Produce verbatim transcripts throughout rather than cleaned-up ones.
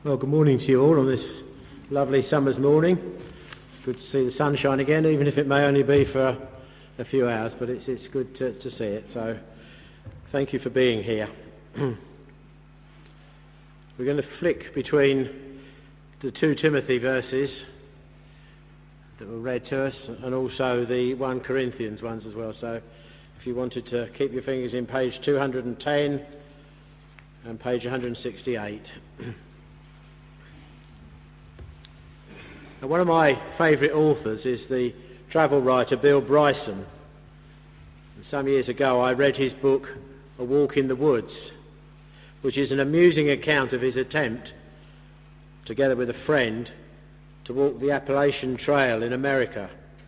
Well, good morning to you all on this lovely summer's morning. It's good to see the sunshine again, even if it may only be for a, a few hours, but it's, it's good to, to see it. So thank you for being here. We're going to flick between the two Timothy verses that were read to us and also the First Corinthians ones as well. So if you wanted to keep your fingers in page two hundred ten and page one hundred sixty-eight. Now, one of my favourite authors is the travel writer Bill Bryson. And some years ago I read his book A Walk in the Woods, which is an amusing account of his attempt, together with a friend, to walk the Appalachian Trail in America.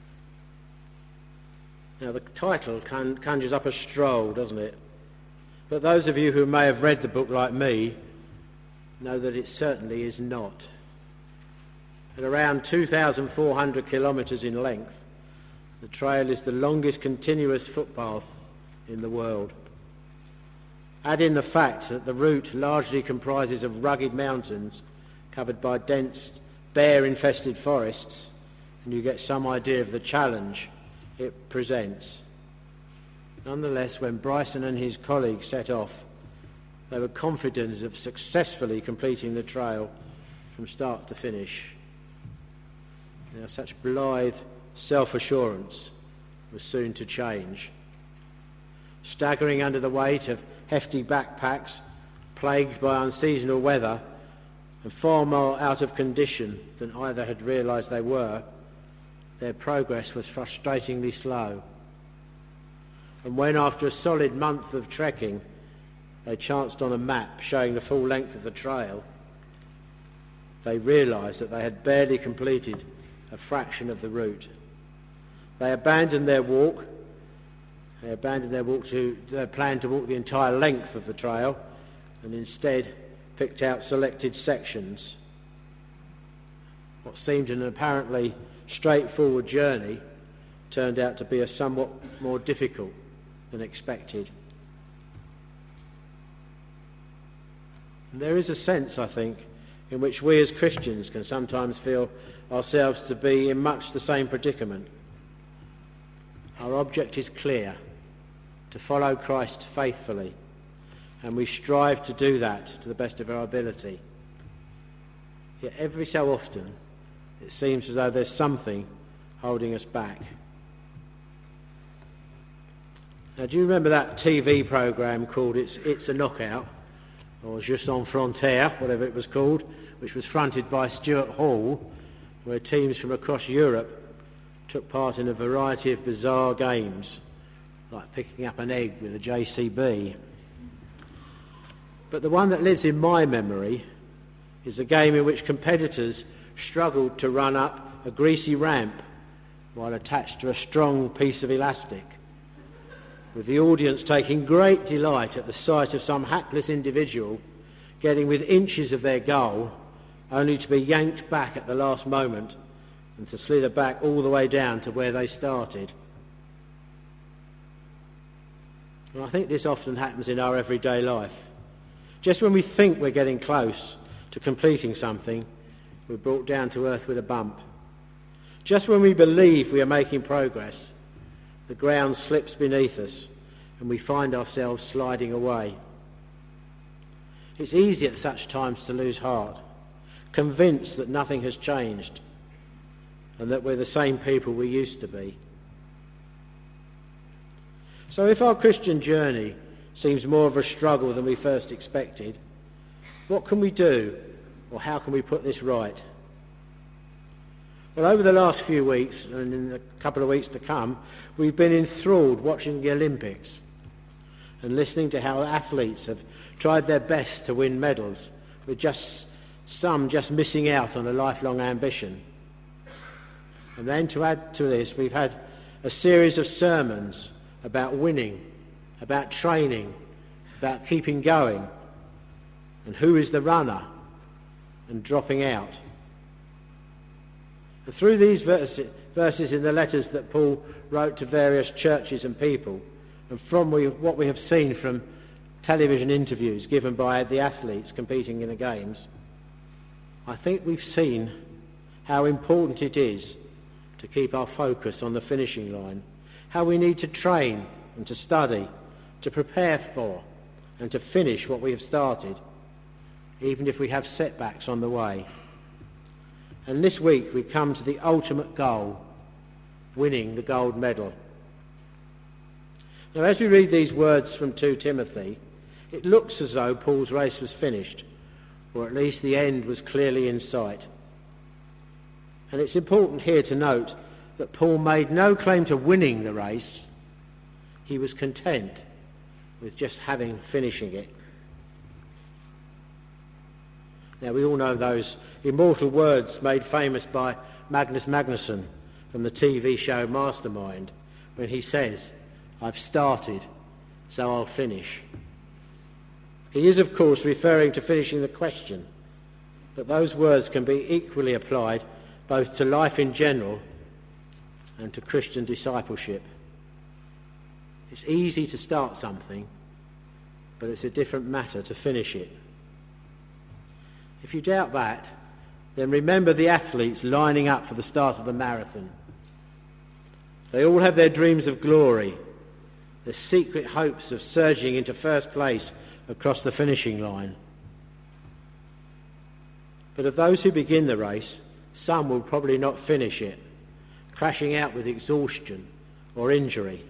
Now, the title con- conjures up a stroll, doesn't it? But those of you who may have read the book like me know that it certainly is not. At around two thousand four hundred kilometres in length, the trail is the longest continuous footpath in the world. Add in the fact that the route largely comprises of rugged mountains covered by dense, bear-infested forests, and you get some idea of the challenge it presents. Nonetheless, when Bryson and his colleagues set off, they were confident of successfully completing the trail from start to finish. Now, such blithe self-assurance was soon to change. Staggering under the weight of hefty backpacks, plagued by unseasonal weather, and far more out of condition than either had realised they were, their progress was frustratingly slow. And when, after a solid month of trekking, they chanced on a map showing the full length of the trail, they realised that they had barely completed a fraction of the route. They abandoned their walk. They abandoned their walk to their plan to walk the entire length of the trail, and instead picked out selected sections. What seemed an apparently straightforward journey turned out to be a somewhat more difficult than expected. And there is a sense, I think, in which we as Christians can sometimes feel ourselves to be in much the same predicament. Our object is clear, to follow Christ faithfully, and we strive to do that to the best of our ability. Yet every so often it seems as though there's something holding us back. Now, do you remember that T V programme called It's, It's a Knockout, or Juste en Frontière, whatever it was called, which was fronted by Stuart Hall, where teams from across Europe took part in a variety of bizarre games, like picking up an egg with a J C B. But the one that lives in my memory is a game in which competitors struggled to run up a greasy ramp while attached to a strong piece of elastic, with the audience taking great delight at the sight of some hapless individual getting within inches of their goal, only to be yanked back at the last moment and to slither back all the way down to where they started. And I think this often happens in our everyday life. Just when we think we're getting close to completing something, we're brought down to earth with a bump. Just when we believe we are making progress, the ground slips beneath us and we find ourselves sliding away. It's easy at such times to lose heart, convinced that nothing has changed and that we're the same people we used to be. So if our Christian journey seems more of a struggle than we first expected, what can we do, or how can we put this right? Well, over the last few weeks, and in a couple of weeks to come, we've been enthralled watching the Olympics and listening to how athletes have tried their best to win medals, with just some just missing out on a lifelong ambition. And then to add to this, we've had a series of sermons about winning, about training, about keeping going, and who is the runner, and dropping out. And through these verses, verses in the letters that Paul wrote to various churches and people, and from we, what we have seen from television interviews given by the athletes competing in the games, I think we've seen how important it is to keep our focus on the finishing line, how we need to train and to study, to prepare for and to finish what we have started, even if we have setbacks on the way. And this week we come to the ultimate goal, winning the gold medal. Now, as we read these words from Second Timothy, it looks as though Paul's race was finished, or at least the end was clearly in sight. And it's important here to note that Paul made no claim to winning the race. He was content with just having finishing it. Now, we all know those immortal words made famous by Magnus Magnusson from the T V show Mastermind, when he says, "I've started, so I'll finish." He is, of course, referring to finishing the question, but those words can be equally applied both to life in general and to Christian discipleship. It's easy to start something, but it's a different matter to finish it. If you doubt that, then remember the athletes lining up for the start of the marathon. They all have their dreams of glory, their secret hopes of surging into first place across the finishing line. But of those who begin the race, some will probably not finish it, crashing out with exhaustion or injury.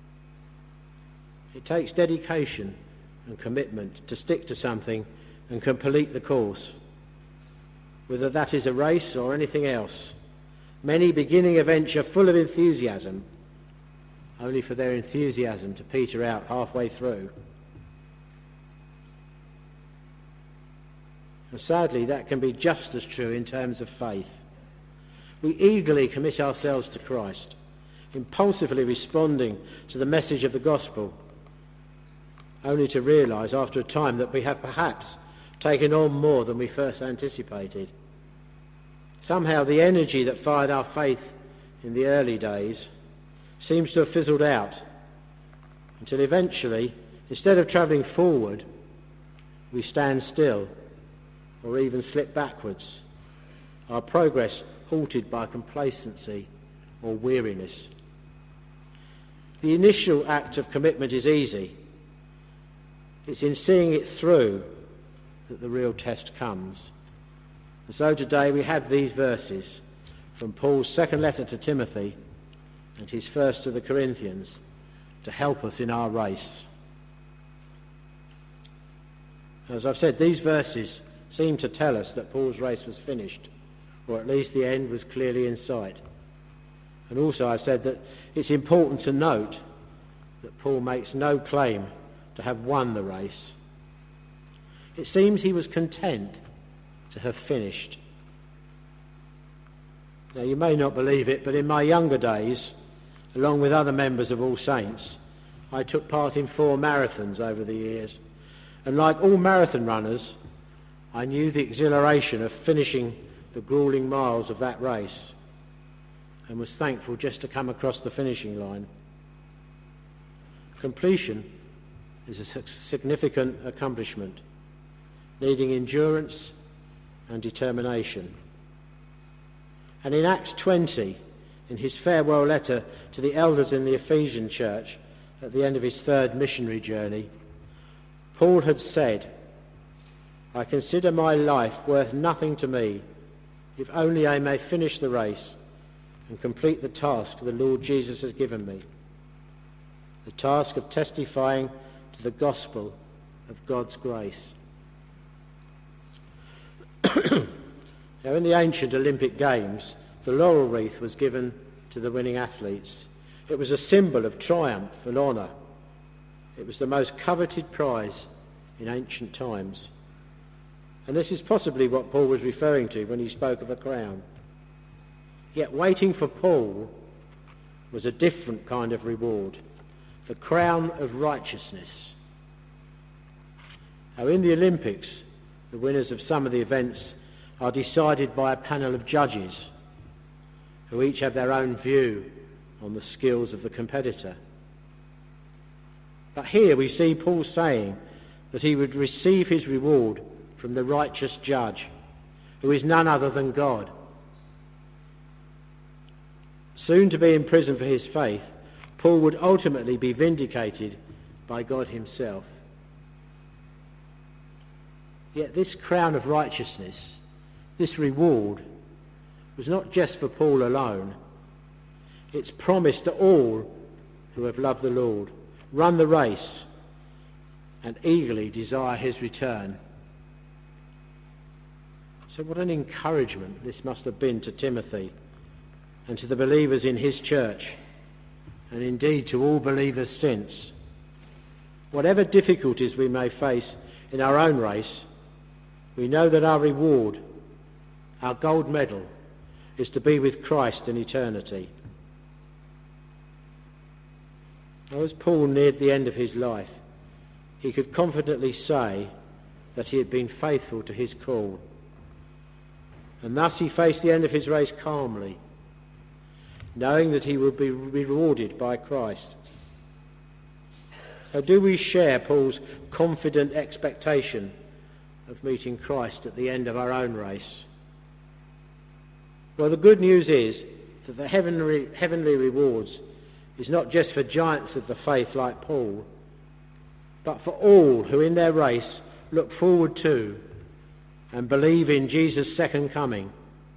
It takes dedication and commitment to stick to something and complete the course, whether that is a race or anything else. Many beginning a venture full of enthusiasm, only for their enthusiasm to peter out halfway through. And sadly, that can be just as true in terms of faith. We eagerly commit ourselves to Christ, impulsively responding to the message of the gospel, only to realise after a time that we have perhaps taken on more than we first anticipated. Somehow the energy that fired our faith in the early days seems to have fizzled out, until eventually, instead of travelling forward, we stand still or even slip backwards, our progress halted by complacency or weariness. The initial act of commitment is easy. It's in seeing it through that the real test comes. And so today we have these verses from Paul's second letter to Timothy and his first to the Corinthians to help us in our race. As I've said, these verses seem to tell us that Paul's race was finished, or at least the end was clearly in sight. And also I've said that it's important to note that Paul makes no claim to have won the race. It seems he was content to have finished. Now, you may not believe it, but in my younger days, along with other members of All Saints, I took part in four marathons over the years. And like all marathon runners, I knew the exhilaration of finishing the gruelling miles of that race and was thankful just to come across the finishing line. Completion is a significant accomplishment, needing endurance and determination. And in Acts twenty, in his farewell letter to the elders in the Ephesian church at the end of his third missionary journey, Paul had said, "I consider my life worth nothing to me, if only I may finish the race and complete the task the Lord Jesus has given me, the task of testifying to the gospel of God's grace." Now, in the ancient Olympic Games, the laurel wreath was given to the winning athletes. It was a symbol of triumph and honour. It was the most coveted prize in ancient times. And this is possibly what Paul was referring to when he spoke of a crown. Yet waiting for Paul was a different kind of reward, the crown of righteousness. Now, in the Olympics, the winners of some of the events are decided by a panel of judges who each have their own view on the skills of the competitor. But here we see Paul saying that he would receive his reward from the righteous judge, who is none other than God. Soon to be in prison for his faith, Paul would ultimately be vindicated by God himself. Yet this crown of righteousness, this reward, was not just for Paul alone. It's promised to all who have loved the Lord, run the race, and eagerly desire his return. So what an encouragement this must have been to Timothy and to the believers in his church, and indeed to all believers since. Whatever difficulties we may face in our own race, we know that our reward, our gold medal, is to be with Christ in eternity. Now, as Paul neared the end of his life, he could confidently say that he had been faithful to his call. And thus he faced the end of his race calmly, knowing that he would be rewarded by Christ. So do we share Paul's confident expectation of meeting Christ at the end of our own race? Well, the good news is that the heavenly, heavenly rewards is not just for giants of the faith like Paul, but for all who in their race look forward to and believe in Jesus' second coming.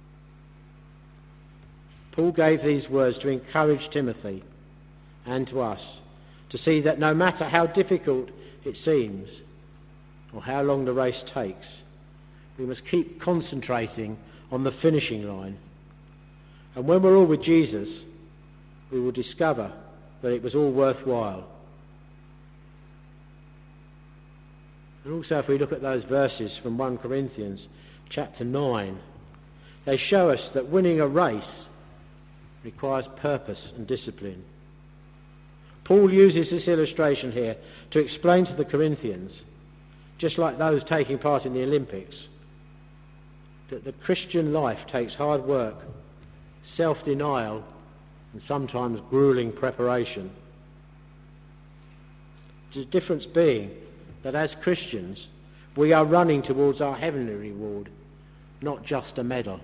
Paul gave these words to encourage Timothy and to us to see that no matter how difficult it seems or how long the race takes, we must keep concentrating on the finishing line. And when we're all with Jesus, we will discover that it was all worthwhile. And also, if we look at those verses from First Corinthians chapter nine, they show us that winning a race requires purpose and discipline. Paul uses this illustration here to explain to the Corinthians, just like those taking part in the Olympics, that the Christian life takes hard work, self-denial, and sometimes grueling preparation. The difference being that as Christians, we are running towards our heavenly reward, not just a medal.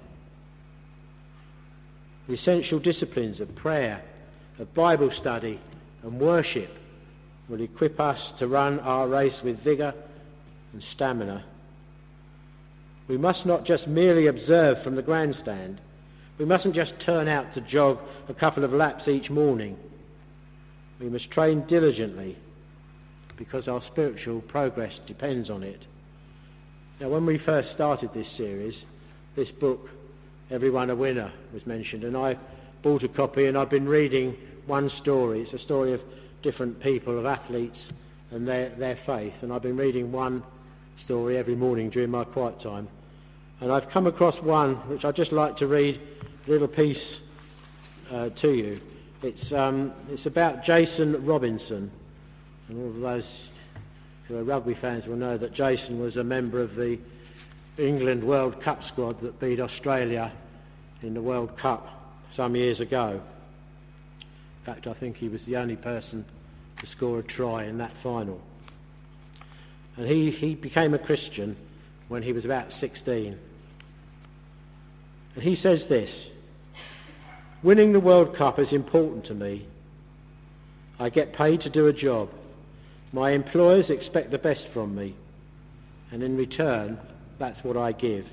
The essential disciplines of prayer, of Bible study and worship will equip us to run our race with vigour and stamina. We must not just merely observe from the grandstand. We mustn't just turn out to jog a couple of laps each morning. We must train diligently because our spiritual progress depends on it. Now, when we first started this series, this book, Everyone a Winner, was mentioned, and I bought a copy and I've been reading one story. It's a story of different people, of athletes and their, their faith, and I've been reading one story every morning during my quiet time. And I've come across one which I'd just like to read a little piece uh, to you. It's, um, it's about Jason Robinson, and all of those who are rugby fans will know that Jason was a member of the England World Cup squad that beat Australia in the World Cup some years ago. In fact, I think he was the only person to score a try in that final. And he, he became a Christian when he was about sixteen. And he says this: "Winning the World Cup is important to me. I get paid to do a job. My employers expect the best from me, and in return, that's what I give.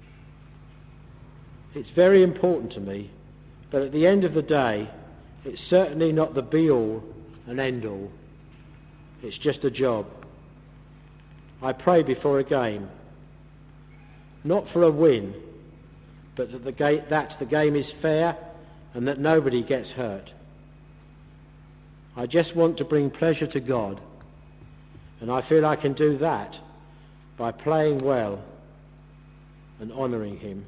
It's very important to me, but at the end of the day, it's certainly not the be-all and end-all. It's just a job. I pray before a game, not for a win, but that the, ga- that the game is fair and that nobody gets hurt. I just want to bring pleasure to God, and I feel I can do that by playing well and honouring him.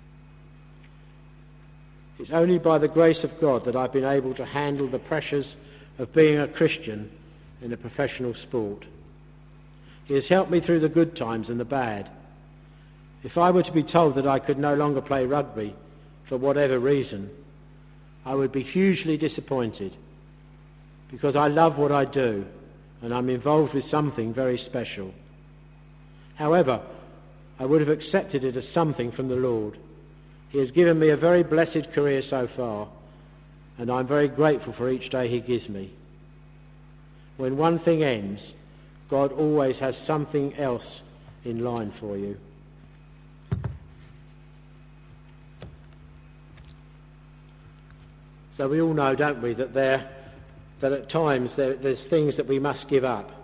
It's only by the grace of God that I've been able to handle the pressures of being a Christian in a professional sport. He has helped me through the good times and the bad. If I were to be told that I could no longer play rugby for whatever reason, I would be hugely disappointed, because I love what I do and I'm involved with something very special. However, I would have accepted it as something from the Lord. He has given me a very blessed career so far, and I'm very grateful for each day he gives me. When one thing ends, God always has something else in line for you. So we all know, don't we, that there, that at times there, there's things that we must give up.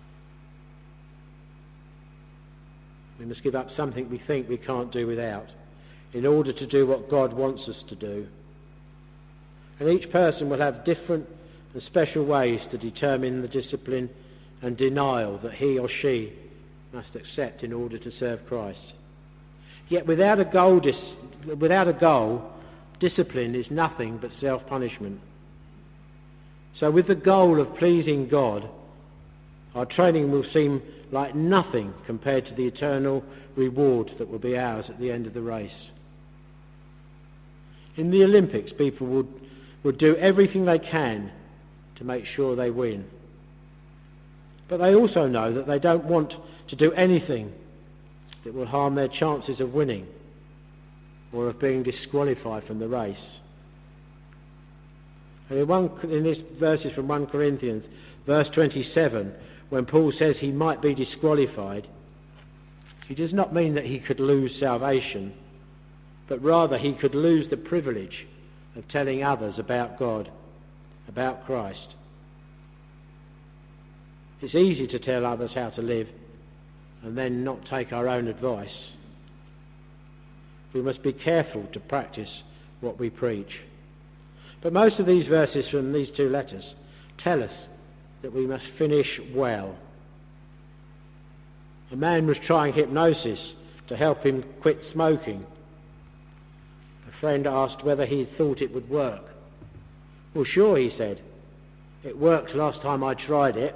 We must give up something we think we can't do without in order to do what God wants us to do. And each person will have different and special ways to determine the discipline and denial that he or she must accept in order to serve Christ. Yet without a goal, dis- without a goal, discipline is nothing but self-punishment. So with the goal of pleasing God, our training will seem like nothing compared to the eternal reward that will be ours at the end of the race. In the Olympics, people would, would do everything they can to make sure they win. But they also know that they don't want to do anything that will harm their chances of winning or of being disqualified from the race. And in, one, in this verses from First Corinthians, verse twenty-seven, when Paul says he might be disqualified, he does not mean that he could lose salvation, but rather he could lose the privilege of telling others about God, about Christ. It's easy to tell others how to live and then not take our own advice. We must be careful to practice what we preach. But most of these verses from these two letters tell us that we must finish well. A man was trying hypnosis to help him quit smoking. A friend asked whether he thought it would work. Well, sure, he said. It worked last time I tried it.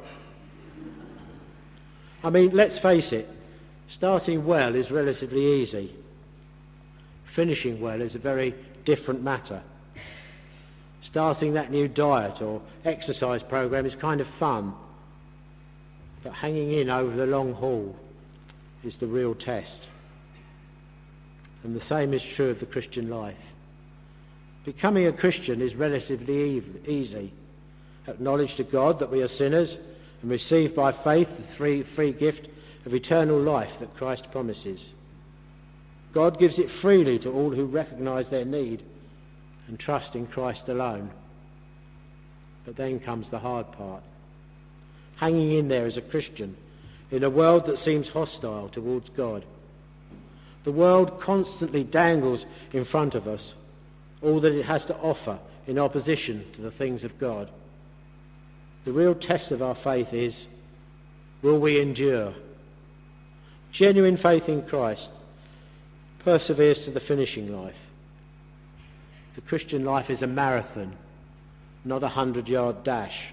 I mean, let's face it, starting well is relatively easy. Finishing well is a very different matter. Starting that new diet or exercise program is kind of fun, but hanging in over the long haul is the real test. And the same is true of the Christian life. Becoming a Christian is relatively easy. Acknowledge to God that we are sinners and receive by faith the free, free gift of eternal life that Christ promises. God gives it freely to all who recognise their need and trust in Christ alone. But then comes the hard part. Hanging in there as a Christian in a world that seems hostile towards God. The world constantly dangles in front of us all that it has to offer in opposition to the things of God. The real test of our faith is, will we endure? Genuine faith in Christ perseveres to the finishing life. The Christian life is a marathon, not a hundred-yard dash.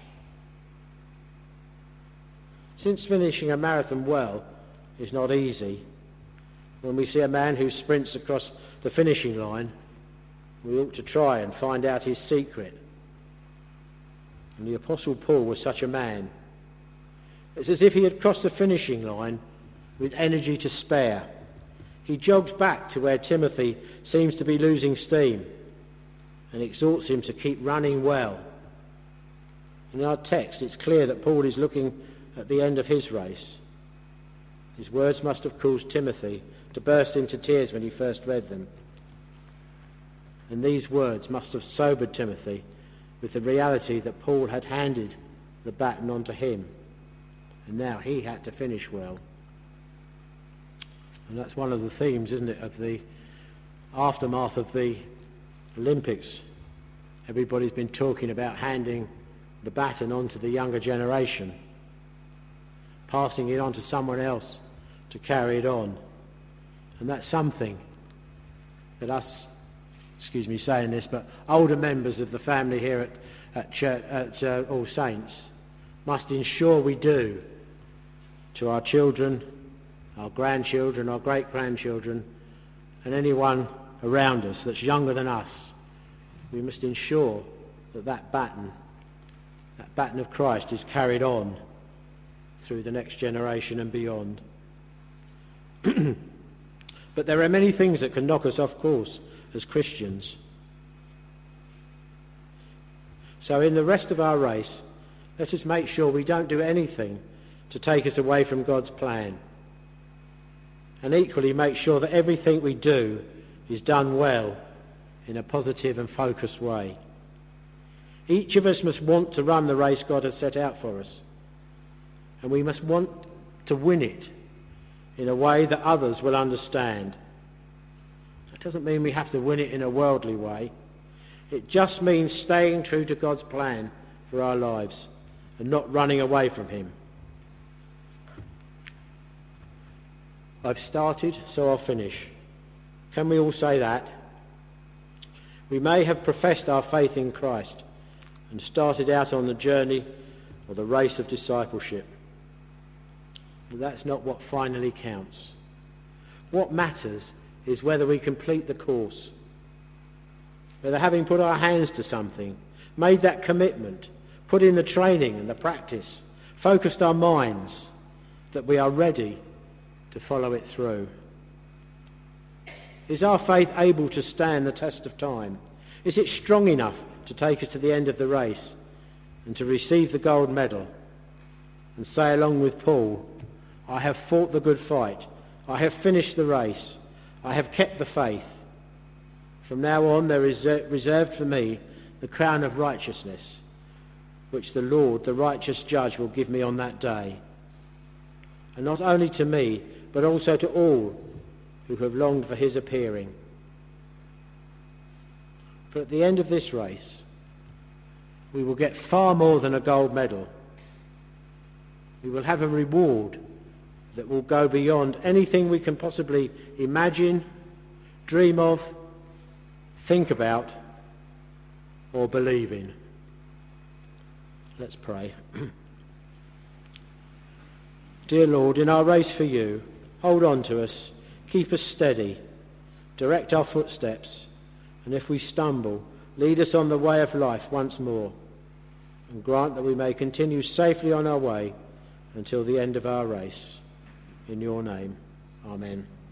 Since finishing a marathon well is not easy, when we see a man who sprints across the finishing line, we ought to try and find out his secret. And the Apostle Paul was such a man. It's as if he had crossed the finishing line with energy to spare. He jogs back to where Timothy seems to be losing steam and exhorts him to keep running well. In our text, it's clear that Paul is looking at the end of his race. His words must have caused Timothy to burst into tears when he first read them. And these words must have sobered Timothy with the reality that Paul had handed the baton on to him, and now he had to finish well. And that's one of the themes, isn't it, of the aftermath of the Olympics. Everybody's been talking about handing the baton on to the younger generation, passing it on to someone else to carry it on. And that's something that us, excuse me saying this, but older members of the family here at, at, church, at uh, All Saints must ensure we do to our children, our grandchildren, our great-grandchildren, and anyone around us that's younger than us. We must ensure that that baton, that baton of Christ is carried on through the next generation and beyond. But there are many things that can knock us off course as Christians. So in the rest of our race, let us make sure we don't do anything to take us away from God's plan. And equally make sure that everything we do is done well in a positive and focused way. Each of us must want to run the race God has set out for us. And we must want to win it in a way that others will understand. That doesn't mean we have to win it in a worldly way. It just means staying true to God's plan for our lives and not running away from him. I've started, so I'll finish. Can we all say that? We may have professed our faith in Christ and started out on the journey or the race of discipleship. But that's not what finally counts. What matters is whether we complete the course, whether having put our hands to something, made that commitment, put in the training and the practice, focused our minds, that we are ready to follow it through. Is our faith able to stand the test of time? Is it strong enough to take us to the end of the race and to receive the gold medal and say along with Paul, I have fought the good fight, I have finished the race, I have kept the faith. From now on there is reserved for me the crown of righteousness, which the Lord, the righteous judge, will give me on that day. And not only to me, but also to all who have longed for his appearing. For at the end of this race, we will get far more than a gold medal. We will have a reward that will go beyond anything we can possibly imagine, dream of, think about, or believe in. Let's pray. Dear Lord, in our race for you, hold on to us, keep us steady, direct our footsteps, and if we stumble, lead us on the way of life once more, and grant that we may continue safely on our way until the end of our race. In your name, amen.